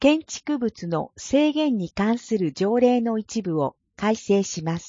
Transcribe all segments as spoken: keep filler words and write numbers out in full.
建築物の制限に関する条例の一部を改正します。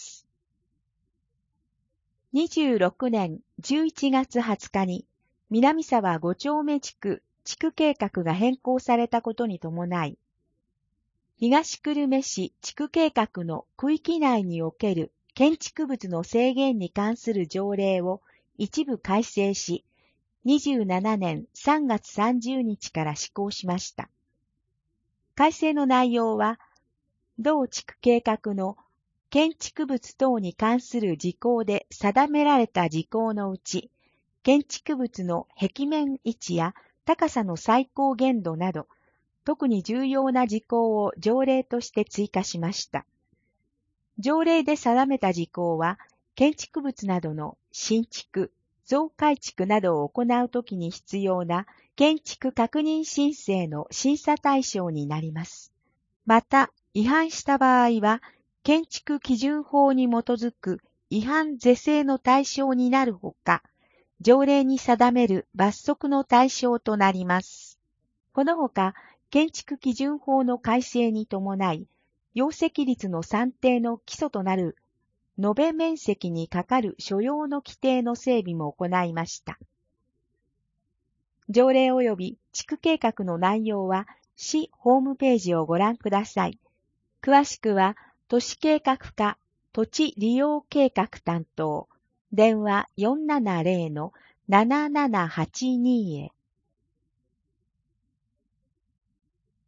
にじゅうろくねんじゅういちがつはつかに南沢ご丁目地区地区計画が変更されたことに伴い、東久留米市地区計画の区域内における建築物の制限に関する条例を一部改正し、にじゅうななねんさんがつさんじゅうにちから施行しました。改正の内容は、同地区計画の建築物等に関する事項で定められた事項のうち、建築物の壁面位置や高さの最高限度など、特に重要な事項を条例として追加しました。条例で定めた事項は、建築物などの新築、増改築などを行うときに必要な建築確認申請の審査対象になります。また、違反した場合は、建築基準法に基づく違反是正の対象になるほか、条例に定める罰則の対象となります。このほか、建築基準法の改正に伴い、容積率の算定の基礎となる延べ面積にかかる所要の規定の整備も行いました。条例及び地区計画の内容は、市ホームページをご覧ください。詳しくは、都市計画課土地利用計画担当、電話 よんななゼロのななななはちに へ。